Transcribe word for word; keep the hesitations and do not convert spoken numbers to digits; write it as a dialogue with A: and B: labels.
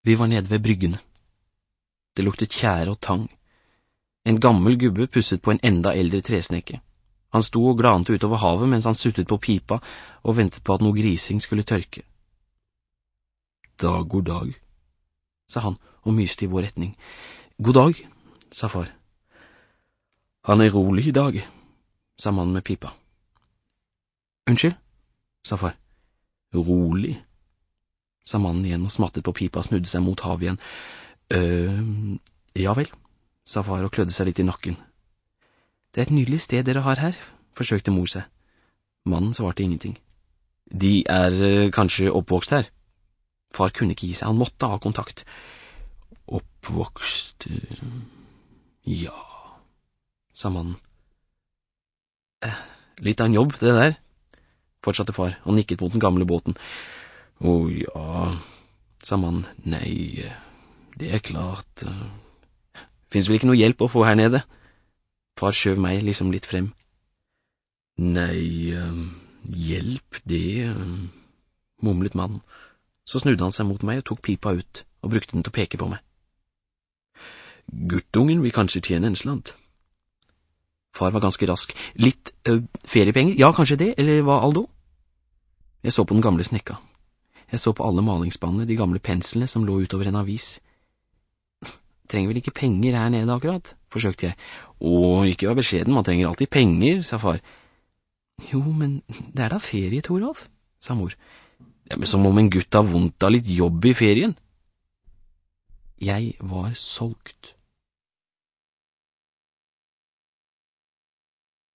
A: Vi var nede ved bryggene. Det luktet tjære og tang. En gammel gubbe pusset på en enda eldre tresnekke. Han sto og glante utover havet mens han suttet på pipa og ventet på at noe grising skulle tørke. «Dag, god dag», sa han og myste i vår retning. «God dag», sa far. «Han er rolig i dag», sa mannen med pipa. «Unnskyld», sa far. «Rolig», sa mannen igjen og smattet på pipa og snudde seg mot havet igjen. «Øh, ja vel», sa far og klødde seg litt i nakken. «Det er et nydelig sted dere har her», forsøkte mor seg. Mannen svarte ingenting. «De er øh, kanskje oppvokst her?» Far kunne ikke gi seg, han måtte ha kontakt. «Oppvokst... Øh, ja...» sa mannen. Eh, «Litt av en jobb, det der», fortsatte far, og nikket mot den gamle båten. «Å ja...» sa mannen. «Nei, det er klart... Uh... Finnes vel ikke noe hjelp å få her nede?» Far skjøv meg liksom litt frem. «Nei, uh, hjelp, det...» Uh... mumlet mannen. Så snudde han seg mot meg og tok pipa ut, og brukte den til å peke på meg. «Guttungen vil kanskje tjene en slant?» Far var ganske rask. «Litt uh, feriepenger? Ja, kanskje det, eller hva, Aldo?» Jeg så på den gamle snekka. Jeg så på alle malingsspannene, de gamle penslene som lå utover en avis. «Trenger vel ikke penger her nede akkurat?» forsøkte jeg. «Å, ikke vær beskjeden, man trenger alltid penger», sa far. «Jo, men det er da ferie, Toralf», sa mor. «Ja, men som om en gutt har vondt av litt jobb i ferien». Jeg var solgt.